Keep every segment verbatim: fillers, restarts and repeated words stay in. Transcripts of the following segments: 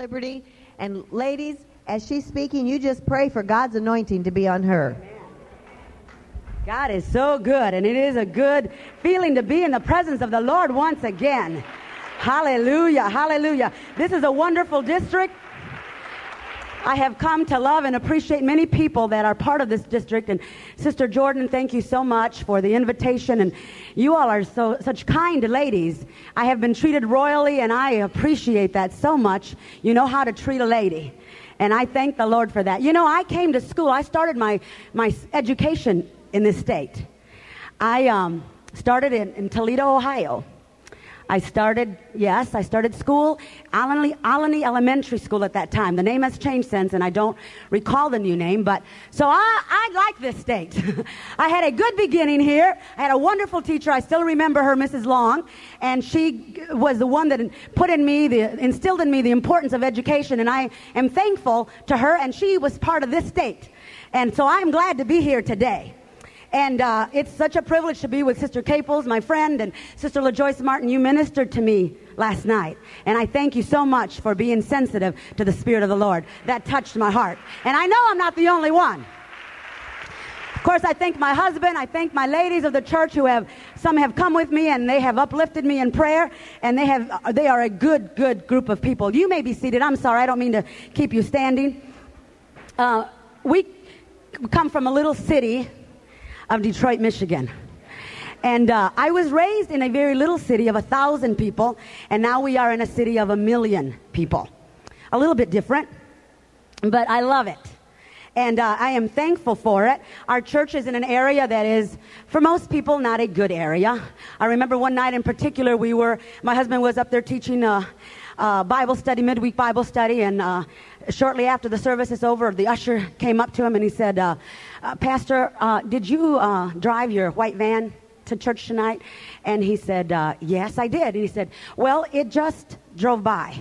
Liberty. And ladies, as she's speaking, you just pray for God's anointing to be on her. God is so good, and it is a good feeling to be in the presence of the Lord once again. Hallelujah, hallelujah. This is a wonderful district. I have come to love and appreciate many people that are part of this district. And Sister Jordan, thank you so much for the invitation. And you all are so such kind ladies. I have been treated royally, and I appreciate that so much. You know how to treat a lady. And I thank the Lord for that. You know, I came to school. I started my, my education in this state. I um, started in, in Toledo, Ohio. I started, yes, I started school, Alany, Alany Elementary School at that time. The name has changed since, and I don't recall the new name, but so I, I like this state. I had a good beginning here. I had a wonderful teacher. I still remember her, Missus Long, and she was the one that put in me, the, instilled in me the importance of education, and I am thankful to her, and she was part of this state. And so I'm glad to be here today. And uh, it's such a privilege to be with Sister Caples, my friend, and Sister LaJoyce Martin. You ministered to me last night. And I thank you so much for being sensitive to the Spirit of the Lord. That touched my heart. And I know I'm not the only one. Of course, I thank my husband. I thank my ladies of the church who have, some have come with me and they have uplifted me in prayer. And they have, they are a good, good group of people. You may be seated. I'm sorry. I don't mean to keep you standing. Uh, we come from a little city of Detroit, Michigan. And uh, I was raised in a very little city of a thousand people, and now we are in a city of a million people. A little bit different, but I love it. And uh, I am thankful for it. Our church is in an area that is, for most people, not a good area. I remember one night in particular, we were, my husband was up there teaching a, a Bible study, midweek Bible study, and uh, shortly after the service is over, the usher came up to him and he said, uh, uh, Pastor, uh, did you uh, drive your white van to church tonight? And he said, uh, yes, I did. And he said, well, it just drove by.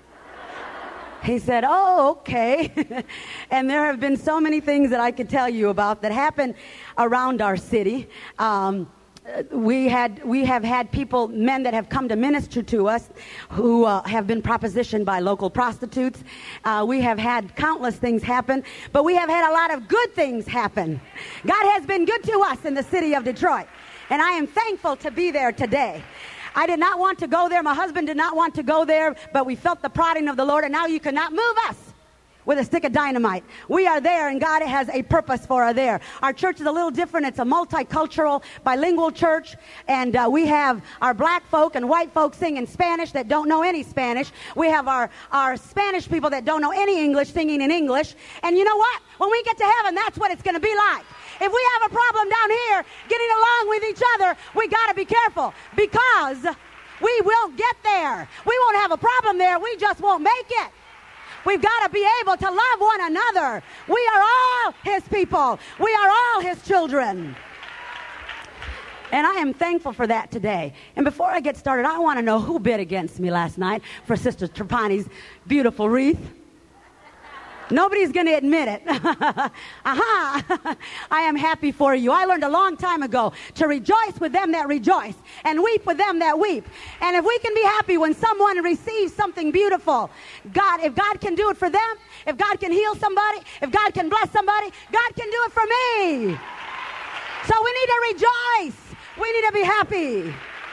He said, oh, okay. And there have been so many things that I could tell you about that happen around our city. Um, we had, we have had people, men that have come to minister to us who uh, have been propositioned by local prostitutes. Uh, we have had countless things happen, but we have had a lot of good things happen. God has been good to us in the city of Detroit, and I am thankful to be there today. I did not want to go there. My husband did not want to go there, but we felt the prodding of the Lord, and now you cannot move us with a stick of dynamite. We are there, and God has a purpose for us there. Our church is a little different. It's a multicultural, bilingual church, and uh, we have our black folk and white folk singing Spanish that don't know any Spanish. We have our, our Spanish people that don't know any English singing in English. And you know what? When we get to heaven, that's what it's going to be like. If we have a problem down here getting along with each other, we got to be careful, because we will get there. We won't have a problem there. We just won't make it. We've got to be able to love one another. We are all his people. We are all his children. And I am thankful for that today. And before I get started, I want to know who bid against me last night for Sister Trapani's beautiful wreath. Nobody's going to admit it. Aha! I am happy for you. I learned a long time ago to rejoice with them that rejoice and weep with them that weep. And if we can be happy when someone receives something beautiful, God, if God can do it for them, if God can heal somebody, if God can bless somebody, God can do it for me. So we need to rejoice. We need to be happy.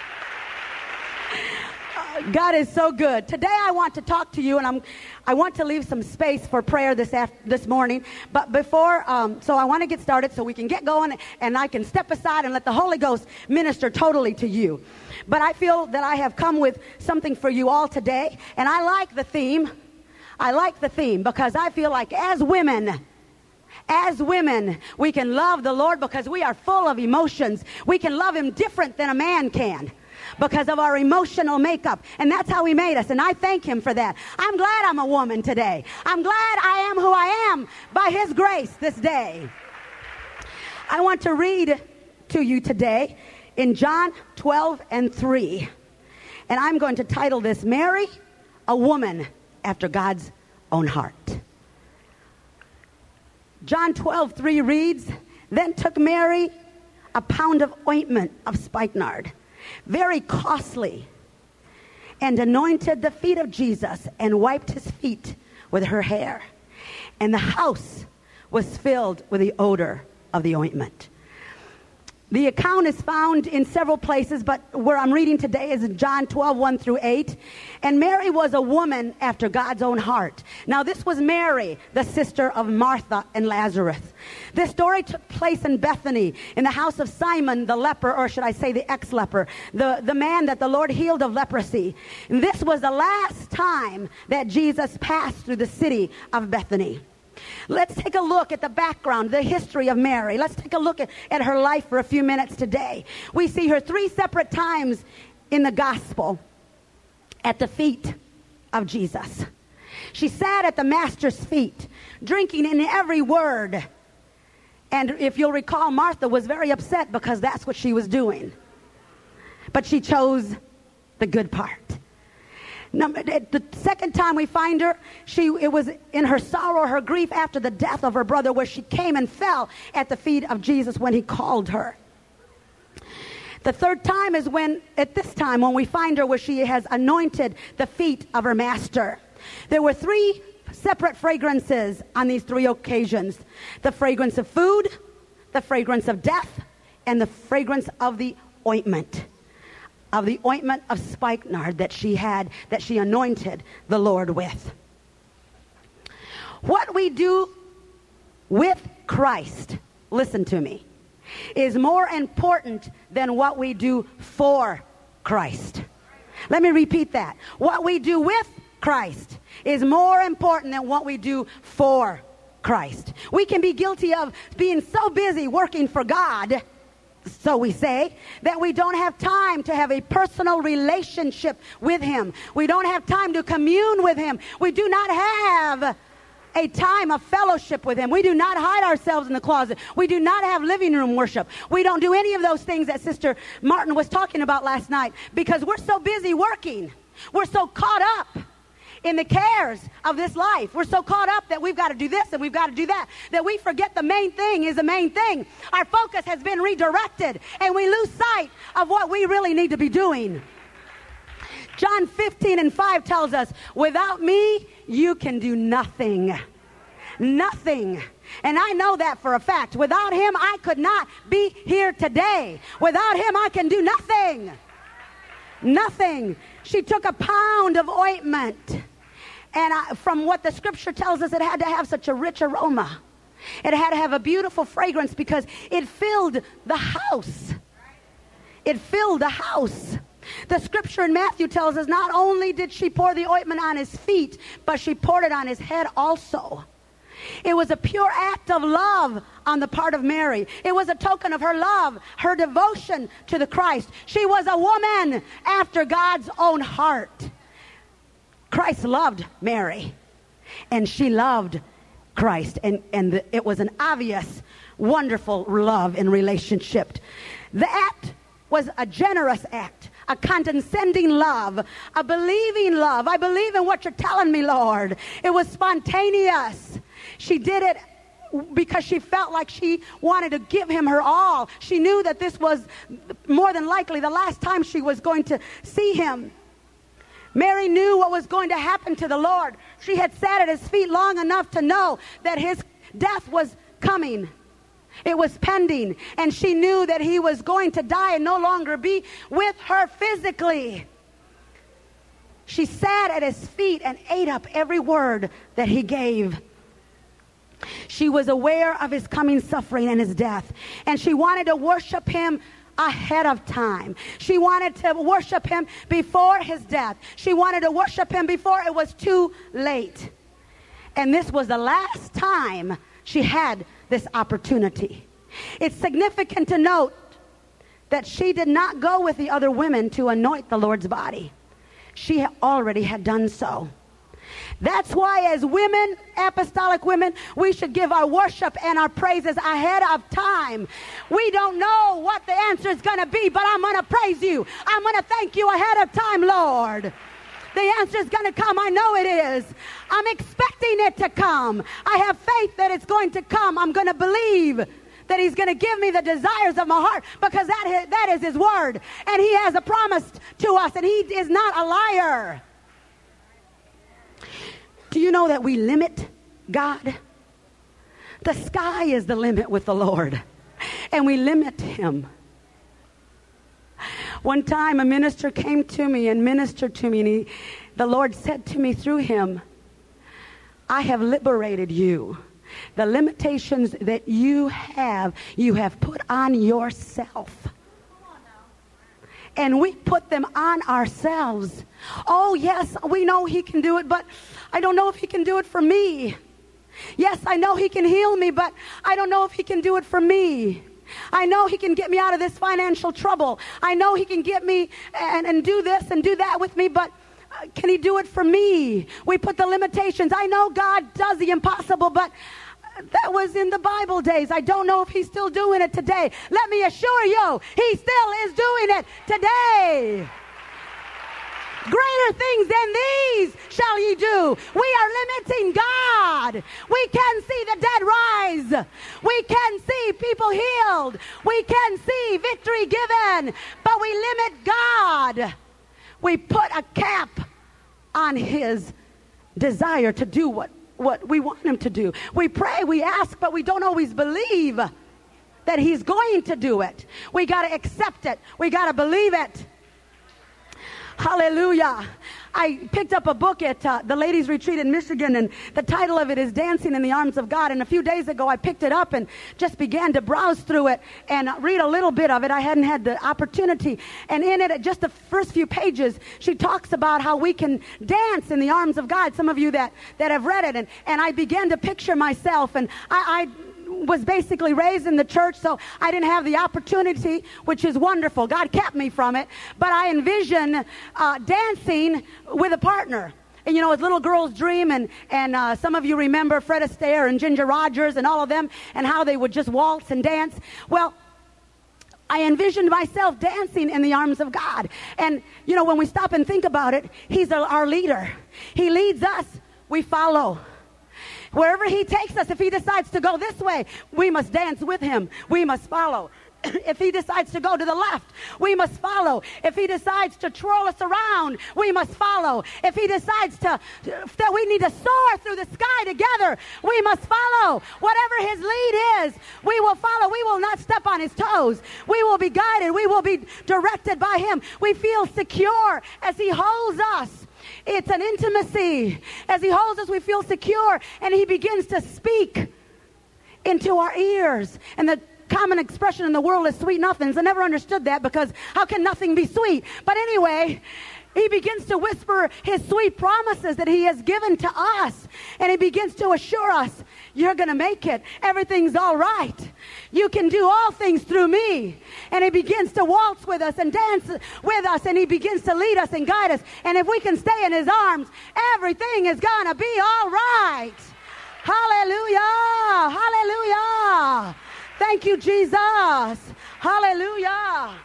God is so good. Today I want to talk to you, and I'm, I want to leave some space for prayer this after, this morning. But before, um, so I want to get started so we can get going, and I can step aside and let the Holy Ghost minister totally to you. But I feel that I have come with something for you all today, and I like the theme. I like the theme because I feel like as women, As women, we can love the Lord because we are full of emotions. We can love him different than a man can, because of our emotional makeup. And that's how he made us. And I thank him for that. I'm glad I'm a woman today. I'm glad I am who I am by his grace this day. I want to read to you today in John twelve and three. And I'm going to title this, Mary, a Woman After God's Own Heart. John twelve three reads, Then took Mary a pound of ointment of spikenard, very costly, and anointed the feet of Jesus and wiped his feet with her hair. And the house was filled with the odor of the ointment. The account is found in several places, but where I'm reading today is in John twelve, one through eight. And Mary was a woman after God's own heart. Now, this was Mary, the sister of Martha and Lazarus. This story took place in Bethany, in the house of Simon the leper, or should I say the ex-leper, the, the man that the Lord healed of leprosy. And this was the last time that Jesus passed through the city of Bethany. Let's take a look at the background, the history of Mary. Let's take a look at, at her life for a few minutes today. We see her three separate times in the gospel at the feet of Jesus. She sat at the master's feet, drinking in every word. And if you'll recall, Martha was very upset because that's what she was doing. But she chose the good part. Number, the second time we find her, she it was in her sorrow, her grief after the death of her brother, where she came and fell at the feet of Jesus when he called her. The third time is when, at this time, when we find her where she has anointed the feet of her master. There were three separate fragrances on these three occasions. The fragrance of food, the fragrance of death, and the fragrance of the ointment. Of the ointment of spikenard that she had, that she anointed the Lord with. What we do with Christ, listen to me, is more important than what we do for Christ. Let me repeat that. What we do with Christ is more important than what we do for Christ. We can be guilty of being so busy working for God, so we say, that we don't have time to have a personal relationship with him. We don't have time to commune with him. We do not have a time of fellowship with him. We do not hide ourselves in the closet. We do not have living room worship. We don't do any of those things that Sister Martin was talking about last night because we're so busy working. We're so caught up in the cares of this life. We're so caught up that we've got to do this and we've got to do that, that we forget the main thing is the main thing. Our focus has been redirected and we lose sight of what we really need to be doing. John fifteen and five tells us, without me, you can do nothing. Nothing. And I know that for a fact. Without him, I could not be here today. Without him, I can do nothing. Nothing. She took a pound of ointment. And I, from what the scripture tells us, it had to have such a rich aroma. It had to have a beautiful fragrance because it filled the house. It filled the house. The scripture in Matthew tells us not only did she pour the ointment on his feet, but she poured it on his head also. It was a pure act of love on the part of Mary. It was a token of her love, her devotion to the Christ. She was a woman after God's own heart. Christ loved Mary, and she loved Christ, and, and the, it was an obvious, wonderful love and relationship. The act was a generous act, a condescending love, a believing love. I believe in what you're telling me, Lord. It was spontaneous. She did it because she felt like she wanted to give him her all. She knew that this was more than likely the last time she was going to see him. Mary knew what was going to happen to the Lord. She had sat at his feet long enough to know that his death was coming. It was pending. And she knew that he was going to die and no longer be with her physically. She sat at his feet and ate up every word that he gave. She was aware of his coming suffering and his death. And she wanted to worship him ahead of time. She wanted to worship him before his death. She wanted to worship him before it was too late. And this was the last time she had this opportunity. It's significant to note that she did not go with the other women to anoint the Lord's body. She already had done so. That's why as women, apostolic women, we should give our worship and our praises ahead of time. We don't know what the answer is going to be, but I'm going to praise you. I'm going to thank you ahead of time, Lord. The answer is going to come. I know it is. I'm expecting it to come. I have faith that it's going to come. I'm going to believe that he's going to give me the desires of my heart, because that is, that is his word. And he has a promise to us, and he is not a liar. Do you know that we limit God? The sky is the limit with the Lord, and we limit him. One time a minister came to me and ministered to me, and he, the Lord said to me through him, I have liberated you. The limitations that you have, you have put on yourself. And we put them on ourselves. Oh, yes, we know he can do it, but I don't know if he can do it for me. Yes, I know he can heal me, but I don't know if he can do it for me. I know he can get me out of this financial trouble. I know he can get me and, and do this and do that with me, but uh, can he do it for me? We put the limitations. I know God does the impossible, but that was in the Bible days. I don't know if he's still doing it today. Let me assure you, he still is doing it today. Greater things than these shall ye do. We are limiting God. We can see the dead rise. We can see people healed. We can see victory given. But we limit God. We put a cap on his desire to do what, what we want him to do. We pray, we ask, but we don't always believe that he's going to do it. We got to accept it. We got to believe it. Hallelujah. I picked up a book at uh, the ladies' retreat in Michigan, and the title of it is Dancing in the Arms of God. And a few days ago, I picked it up and just began to browse through it and read a little bit of it. I hadn't had the opportunity. And in it, just the first few pages, she talks about how we can dance in the arms of God. Some of you that, that have read it. And, and I began to picture myself, and I... I was basically raised in the church, so I didn't have the opportunity, which is wonderful. God kept me from it. But I envision uh, dancing with a partner. And, you know, it's little girl's dream, and, and uh, some of you remember Fred Astaire and Ginger Rogers and all of them, and how they would just waltz and dance. Well, I envisioned myself dancing in the arms of God. And, you know, when we stop and think about it, he's our, our leader. He leads us, we follow. Wherever he takes us, if he decides to go this way, we must dance with him. We must follow. If he decides to go to the left, we must follow. If he decides to twirl us around, we must follow. If he decides to that we need to soar through the sky together, we must follow. Whatever his lead is, we will follow. We will not step on his toes. We will be guided. We will be directed by him. We feel secure as he holds us. It's an intimacy. As he holds us, we feel secure, and he begins to speak into our ears. And the common expression in the world is sweet nothings. I never understood that, because how can nothing be sweet? But anyway, he begins to whisper his sweet promises that he has given to us. And he begins to assure us, you're going to make it. Everything's all right. You can do all things through me. And he begins to waltz with us and dance with us. And he begins to lead us and guide us. And if we can stay in his arms, everything is going to be all right. Hallelujah. Hallelujah. Thank you, Jesus. Hallelujah.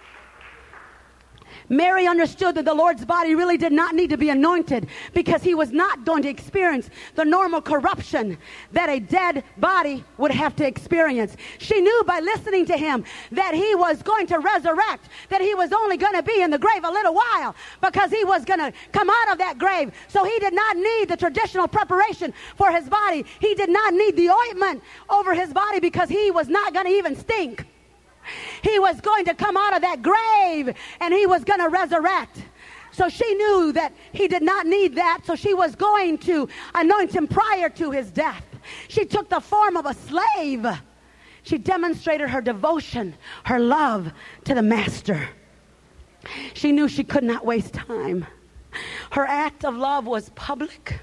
Mary understood that the Lord's body really did not need to be anointed, because he was not going to experience the normal corruption that a dead body would have to experience. She knew by listening to him that he was going to resurrect, that he was only going to be in the grave a little while, because he was going to come out of that grave. So he did not need the traditional preparation for his body. He did not need the ointment over his body, because he was not going to even stink. He was going to come out of that grave, and he was going to resurrect. So she knew that he did not need that, so she was going to anoint him prior to his death. She took the form of a slave. She demonstrated her devotion, her love to the master. She knew she could not waste time. Her act of love was public,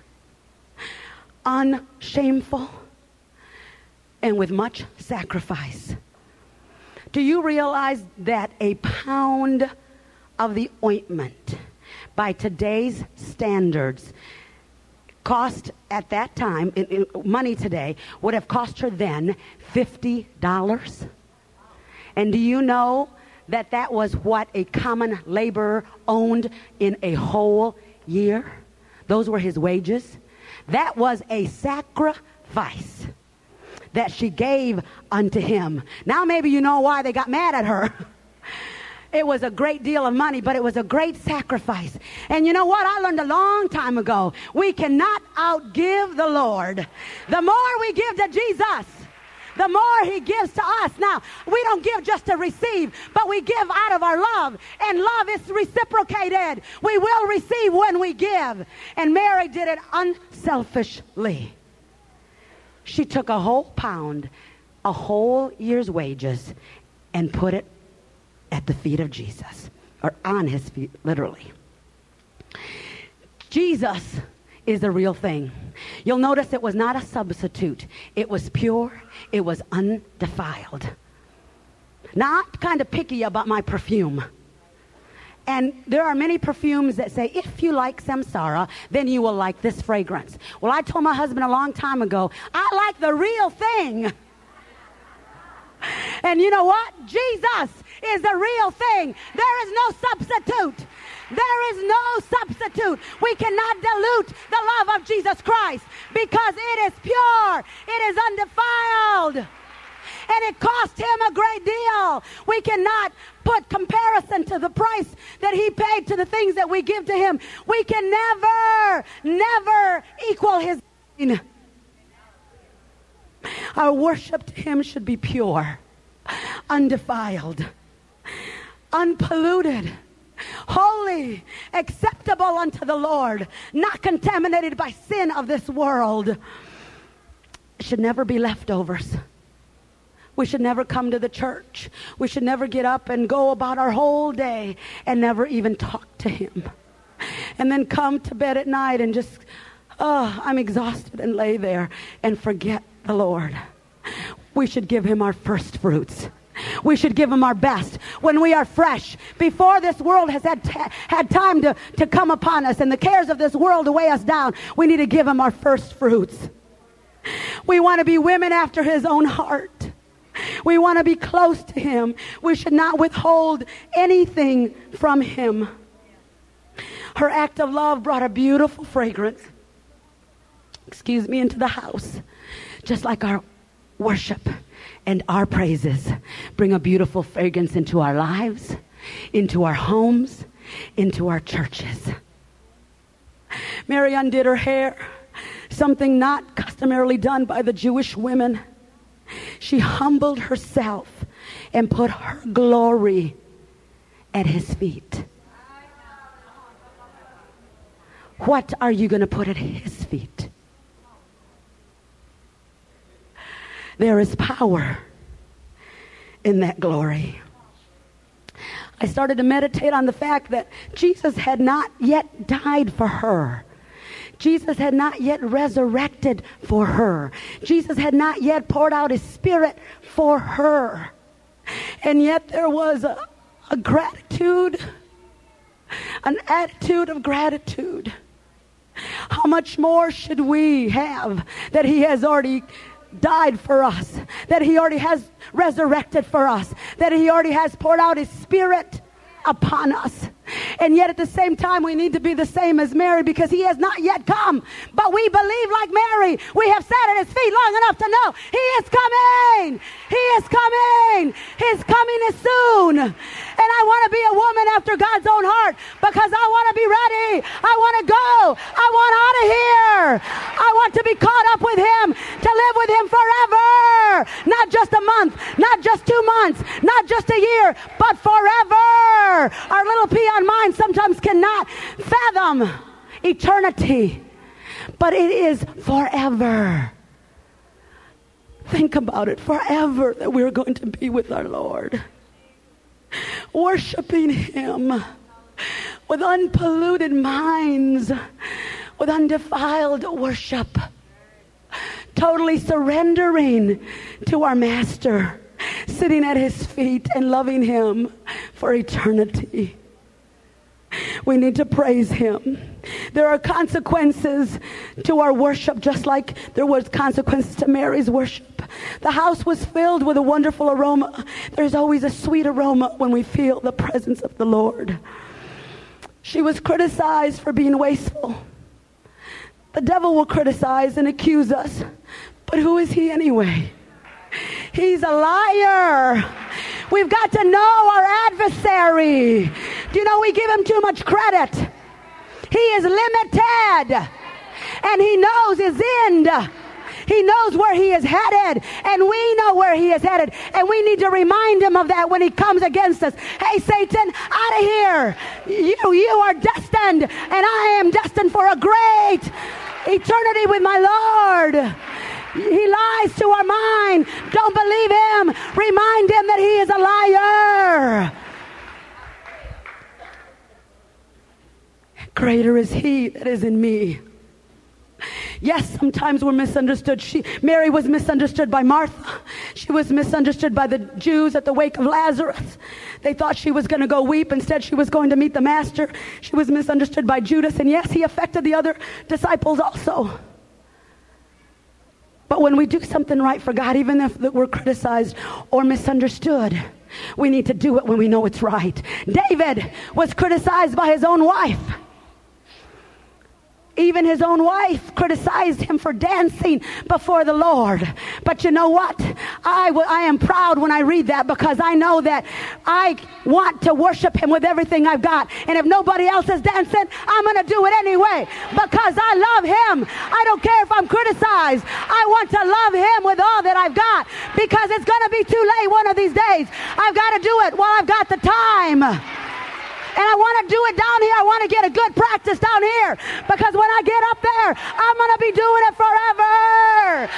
unshameful, and with much sacrifice. Do you realize that a pound of the ointment, by today's standards, cost at that time, in, in money today, would have cost her then fifty dollars? And do you know that that was what a common laborer owned in a whole year? Those were his wages. That was a sacrifice. that she gave unto him. Now maybe you know why they got mad at her. It was a great deal of money, but it was a great sacrifice. And you know what? I learned a long time ago. We cannot outgive the Lord. The more we give to Jesus, the more he gives to us. Now, we don't give just to receive, but we give out of our love. And love is reciprocated. We will receive when we give. And Mary did it unselfishly. She took a whole pound, a whole year's wages, and put it at the feet of Jesus, or on his feet, literally. Jesus is the real thing. You'll notice it was not a substitute. It was pure. It was undefiled. Now, I'm kind of picky about my perfume. And there are many perfumes that say, if you like samsara, then you will like this fragrance. Well, I told my husband a long time ago, I like the real thing. And you know what? Jesus is the real thing. There is no substitute. There is no substitute. We cannot dilute the love of Jesus Christ because it is pure. It is undefiled. And it cost him a great deal. We cannot put comparison to the price that he paid to the things that we give to him. We can never, never equal his. Our worship to him should be pure, undefiled, unpolluted, holy, acceptable unto the Lord, not contaminated by sin of this world. It should never be leftovers. We should never come to the church. We should never get up and go about our whole day and never even talk to him. And then come to bed at night and just, oh, I'm exhausted, and lay there and forget the Lord. We should give him our first fruits. We should give him our best when we are fresh, before this world has had, t- had time to, to come upon us and the cares of this world to weigh us down. We need to give him our first fruits. We want to be women after his own heart. We want to be close to him. We should not withhold anything from him. Her act of love brought a beautiful fragrance, excuse me, into the house, just like our worship and our praises bring a beautiful fragrance into our lives, into our homes, into our churches. Mary undid her hair, something not customarily done by the Jewish women. She humbled herself and put her glory at his feet. What are you going to put at his feet? There is power in that glory. I started to meditate on the fact that Jesus had not yet died for her. Jesus had not yet resurrected for her. Jesus had not yet poured out his Spirit for her. And yet there was a, a gratitude, an attitude of gratitude. How much more should we have that he has already died for us, that he already has resurrected for us, that he already has poured out his Spirit upon us. And yet at the same time we need to be the same as Mary, because he has not yet come, but we believe like Mary. We have sat at his feet long enough to know he is coming. He is coming. His coming is soon. And I want to be a woman after God's own heart, because I want to be ready. I want to go. I want out of here. I want to be caught up with him, to live with him forever. Not just a month, not just two months, not just a year, but forever. Our little peon mind sometimes cannot fathom eternity, but it is forever. Think about it, forever, that we're going to be with our Lord, worshiping him with unpolluted minds, with undefiled worship, totally surrendering to our Master, sitting at his feet and loving him for eternity. We need to praise him. There are consequences to our worship, just like there was consequences to Mary's worship. The house was filled with a wonderful aroma. There's always a sweet aroma when we feel the presence of the Lord. She was criticized for being wasteful. The devil will criticize and accuse us, but who is he anyway? He's a liar. We've got to know our adversary. Do you know we give him too much credit? He is limited, and he knows his end. He knows where he is headed, and we know where he is headed, and we need to remind him of that when he comes against us. Hey, Satan, out of here. You, you are destined, and I am destined for a great eternity with my Lord. He lies to our mind. Don't believe him. Remind him that he is a liar. Greater is he that is in me. Yes, sometimes we're misunderstood. She, Mary was misunderstood by Martha. She was misunderstood by the Jews at the wake of Lazarus. They thought she was going to go weep. Instead, she was going to meet the Master. She was misunderstood by Judas. And yes, he affected the other disciples also. But when we do something right for God, even if we're criticized or misunderstood, we need to do it when we know it's right. David was criticized by his own wife. Even his own wife criticized him for dancing before the Lord. But you know what? I, w- I am proud when I read that, because I know that I want to worship him with everything I've got. And if nobody else is dancing, I'm going to do it anyway, because I love him. I don't care if I'm criticized. I want to love him with all that I've got, because it's going to be too late one of these days. I've got to do it while I've got the time. And I want to do it down here. I want to get a good practice down here, because when I get up there, I'm going to be doing it forever.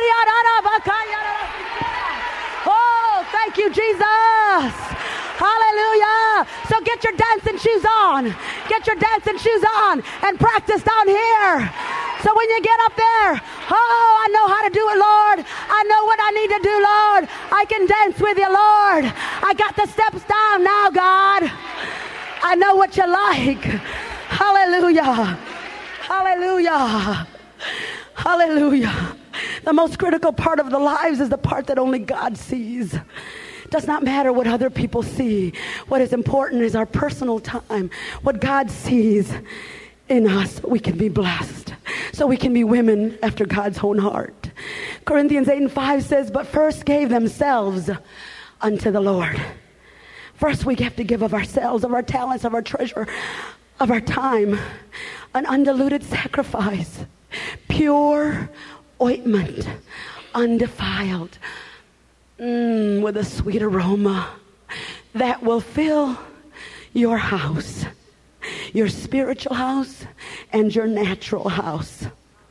Oh, thank you, Jesus. Hallelujah. So get your dancing shoes on. Get your dancing shoes on and practice down here. So when you get up there, oh, I know how to do it, Lord. I know what I need to do, Lord. I can dance with you, Lord. I got the steps down now, God. I know what you like. Hallelujah. Hallelujah. Hallelujah. The most critical part of the lives is the part that only God sees. It does not matter what other people see. What is important is our personal time. What God sees in us, we can be blessed. So we can be women after God's own heart. Corinthians eight and five says, but first gave themselves unto the Lord. First, we have to give of ourselves, of our talents, of our treasure, of our time, an undiluted sacrifice, pure ointment, undefiled, mm, with a sweet aroma that will fill your house, your spiritual house and your natural house.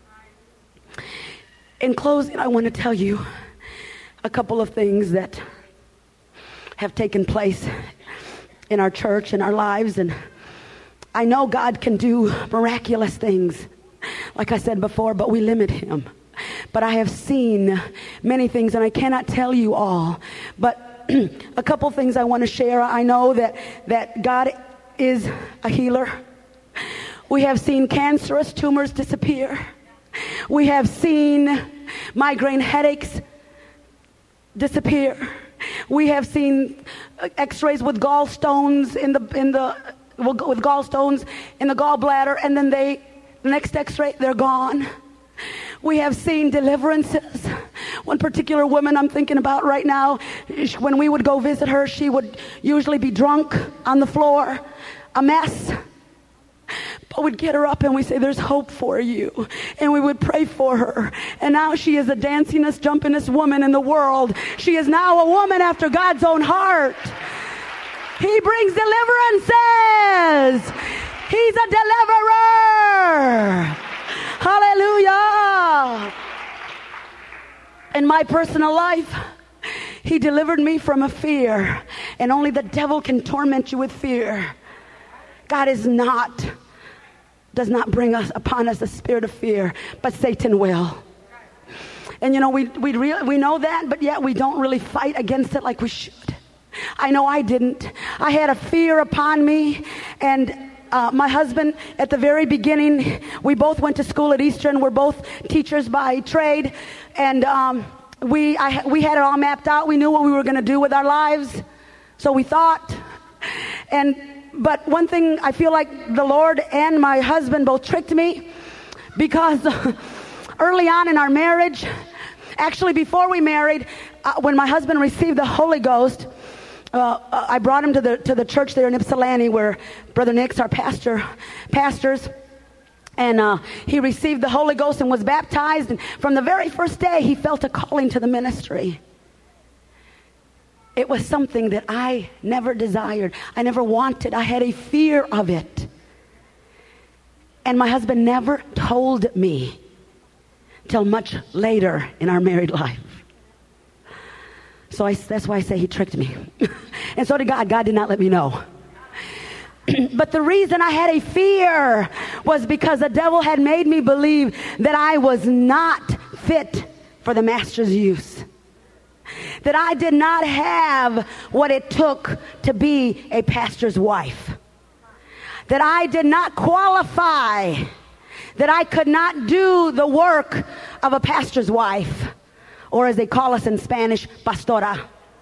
In closing, I want to tell you a couple of things that have taken place in our church, in our lives. And I know God can do miraculous things, like I said before, but we limit him. But I have seen many things, and I cannot tell you all. But a couple things I want to share. I know that, that God is a healer. We have seen cancerous tumors disappear. We have seen migraine headaches disappear. We have seen x-rays with gallstones in the in the with gallstones in the gallbladder, and then they the next x-ray they're gone. We have seen deliverances. One particular woman I'm thinking about right now, when we would go visit her, she would usually be drunk on the floor, a mess. But we'd get her up and we say, there's hope for you. And we would pray for her. And now she is the dancingest, jumpingest woman in the world. She is now a woman after God's own heart. He brings deliverances. He's a deliverer. Hallelujah. In my personal life, he delivered me from a fear. And only the devil can torment you with fear. God is not, does not bring us upon us a spirit of fear, but Satan will. And you know, we we re- we know that, but yet we don't really fight against it like we should. I know I didn't. I had a fear upon me, and uh, my husband, at the very beginning, we both went to school at Eastern. We're both teachers by trade, and um, we I, we had it all mapped out. We knew what we were going to do with our lives, so we thought, and. But one thing, I feel like the Lord and my husband both tricked me, because early on in our marriage, Actually, before we married, uh, when my husband received the Holy Ghost, uh, I brought him to the to the church there in Ypsilanti, where Brother Nick's our pastor, pastors. And uh, he received the Holy Ghost and was baptized. And from the very first day, he felt a calling to the ministry. It was something that I never desired. I never wanted. I had a fear of it. And my husband never told me till much later in our married life. So I, that's why I say he tricked me. And so did God. God did not let me know. But the reason I had a fear was because the devil had made me believe that I was not fit for the master's use. That I did not have what it took to be a pastor's wife. That I did not qualify. That I could not do the work of a pastor's wife. Or as they call us in Spanish, pastora.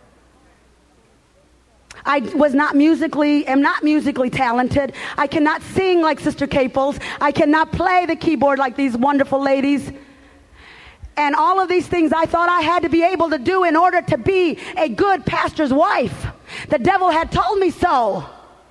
I was not musically, am not musically talented. I cannot sing like Sister Caples. I cannot play the keyboard like these wonderful ladies. And all of these things I thought I had to be able to do in order to be a good pastor's wife. The devil had told me so.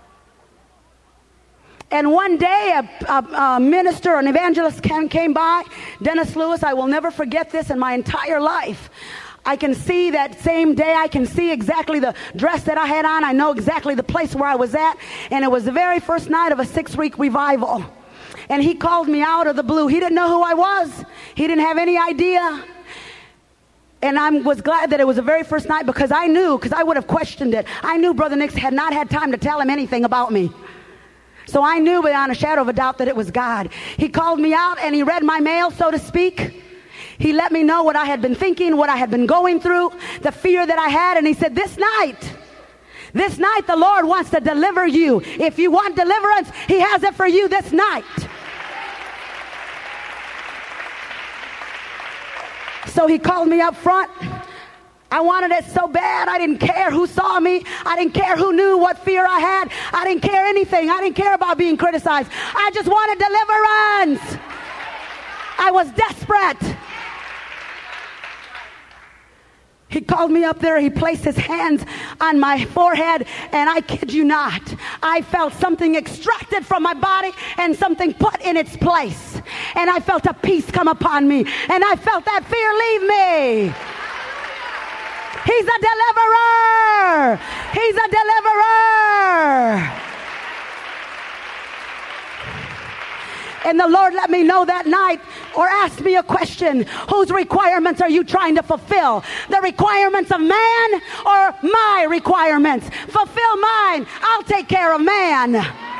And one day a, a, a minister, an evangelist came, came by, Dennis Lewis. I will never forget this in my entire life. I can see that same day, I can see exactly the dress that I had on. I know exactly the place where I was at. And it was the very first night of a six-week revival. And he called me out of the blue. He didn't know who I was. He didn't have any idea. And I was glad that it was the very first night, because I knew, because I would have questioned it. I knew Brother Nix had not had time to tell him anything about me. So I knew beyond a shadow of a doubt that it was God. He called me out and he read my mail, so to speak. He let me know what I had been thinking, what I had been going through, the fear that I had. And he said, this night, this night the Lord wants to deliver you. If you want deliverance, he has it for you this night. So he called me up front. I wanted it so bad. I didn't care who saw me. I didn't care who knew what fear I had. I didn't care anything. I didn't care about being criticized. I just wanted deliverance. I was desperate. He called me up there. He placed his hands on my forehead, and I kid you not, I felt something extracted from my body and something put in its place. And I felt a peace come upon me, and I felt that fear leave me. He's a deliverer. He's a deliverer. And the Lord let me know that night, or asked me a question: whose requirements are you trying to fulfill? The requirements of man or my requirements? Fulfill mine. I'll take care of man.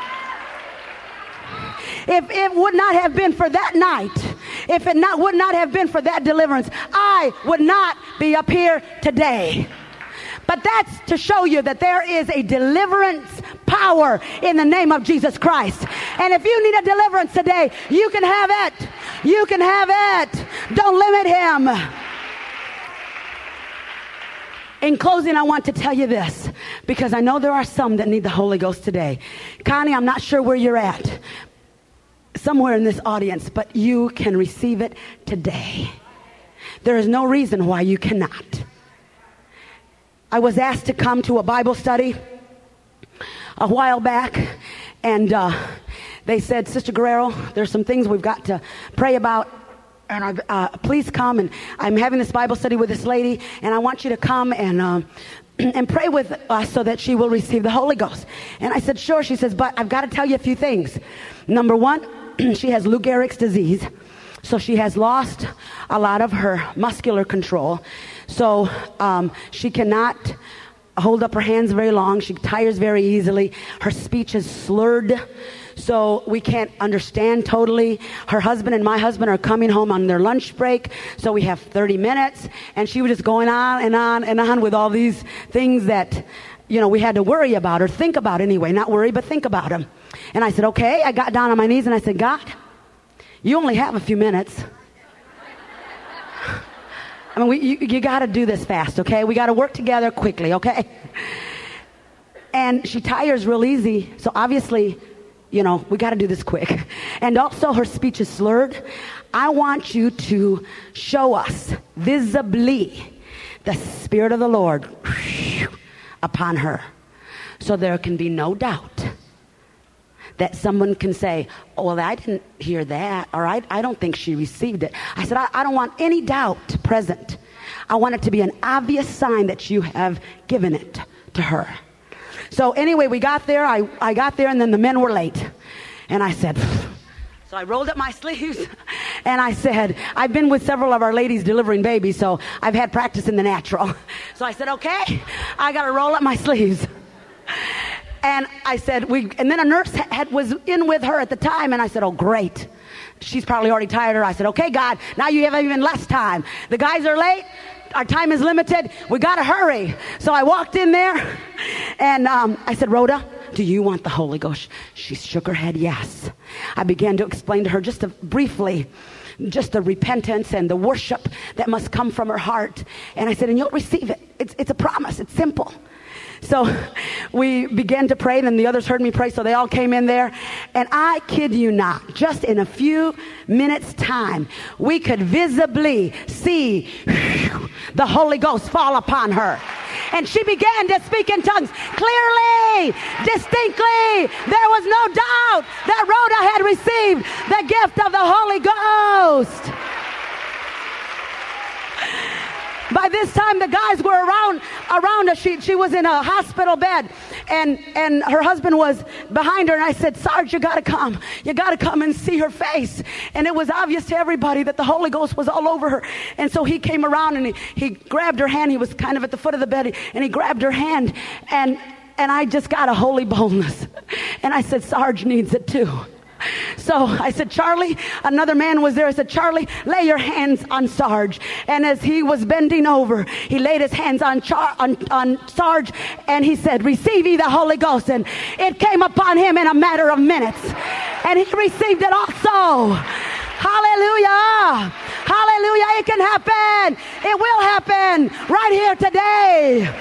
If it would not have been for that night, if it not would not have been for that deliverance, I would not be up here today. But that's to show you that there is a deliverance power in the name of Jesus Christ. And if you need a deliverance today, you can have it. You can have it. Don't limit him. In closing, I want to tell you this, because I know there are some that need the Holy Ghost today. Connie, I'm not sure where you're at, somewhere in this audience, but you can receive it today. There is no reason why you cannot. I was asked to come to a Bible study a while back, and uh, they said, Sister Guerrero, there's some things we've got to pray about, and I, uh, please come. And I'm having this Bible study with this lady, and I want you to come and uh, and pray with us so that she will receive the Holy Ghost. And I said, sure. She says, but I've got to tell you a few things. Number one, she has Lou Gehrig's disease, so she has lost a lot of her muscular control. So um, she cannot hold up her hands very long. She tires very easily. Her speech is slurred, so we can't understand totally. Her husband and my husband are coming home on their lunch break, so we have thirty minutes. And she was just going on and on and on with all these things that, you know, we had to worry about, or think about anyway. Not worry, but think about them. And I said, okay. I got down on my knees and I said, God, you only have a few minutes. I mean, we, you, you got to do this fast, okay? We got to work together quickly, okay? And she tires real easy, so obviously, you know, we got to do this quick. And also, her speech is slurred. I want you to show us visibly the Spirit of the Lord upon her, so there can be no doubt that someone can say, oh, well, I didn't hear that, or I, I don't think she received it. I said, I, I don't want any doubt present. I want it to be an obvious sign that you have given it to her. So anyway, we got there. I, I got there, and then the men were late. And I said, so I rolled up my sleeves, and I said, I've been with several of our ladies delivering babies, so I've had practice in the natural. So I said, okay, I got to roll up my sleeves. And I said, we, and then a nurse had, was in with her at the time, and I said, oh, great. She's probably already tired her. I said, okay, God, now you have even less time. The guys are late. Our time is limited. We got to hurry. So I walked in there, and um, I said, Rhoda, do you want the Holy Ghost? She shook her head, yes. I began to explain to her just to, briefly, just the repentance and the worship that must come from her heart. And I said, and you'll receive it. It's, it's a promise. It's simple. So we began to pray, and then the others heard me pray, so they all came in there. And I kid you not, just in a few minutes' time, we could visibly see the Holy Ghost fall upon her. And she began to speak in tongues clearly, distinctly. There was no doubt that Rhoda had received the gift of the Holy Ghost. By this time, the guys were around around her. She, she was in a hospital bed, and, and her husband was behind her. And I said, Sarge, you got to come. You got to come and see her face. And it was obvious to everybody that the Holy Ghost was all over her. And so he came around, and he, he grabbed her hand. He was kind of at the foot of the bed, and he grabbed her hand. And, and I just got a holy boldness. And I said, Sarge needs it too. So I said, Charlie, another man was there. I said, Charlie, lay your hands on Sarge. And as he was bending over, he laid his hands on, Char- on, on Sarge, and he said, receive ye the Holy Ghost. And it came upon him in a matter of minutes. And he received it also. Hallelujah. Hallelujah. It can happen. It will happen right here today.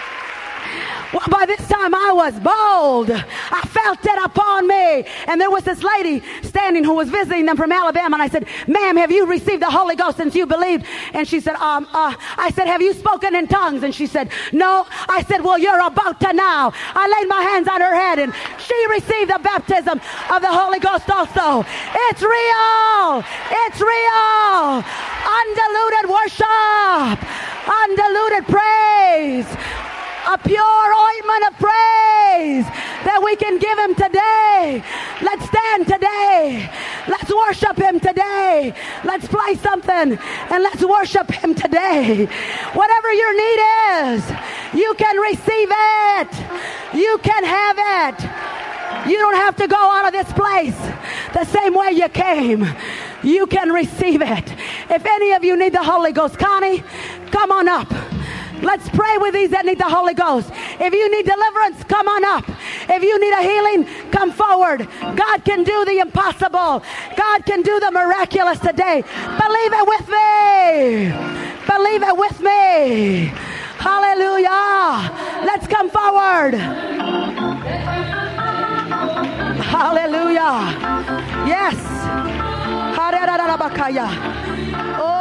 Well, by this time I was bold. I felt it upon me. And there was this lady standing who was visiting them from Alabama. And I said, ma'am, have you received the Holy Ghost since you believed? And she said, um, uh, I said, have you spoken in tongues? And she said, no. I said, well, you're about to now. I laid my hands on her head, and she received the baptism of the Holy Ghost also. It's real. It's real. Undiluted worship. Undiluted praise. A pure ointment of praise that we can give him today. Let's stand today. Let's worship him today. Let's play something and let's worship him today. Whatever your need is, you can receive it. You can have it. You don't have to go out of this place the same way you came. You can receive it. If any of you need the Holy Ghost, Connie, come on up. Let's pray with these that need the Holy Ghost. If you need deliverance, come on up. If you need a healing, come forward. God can do the impossible. God can do the miraculous today. Believe it with me. Believe it with me. Hallelujah. Let's come forward. Hallelujah. Yes. Oh.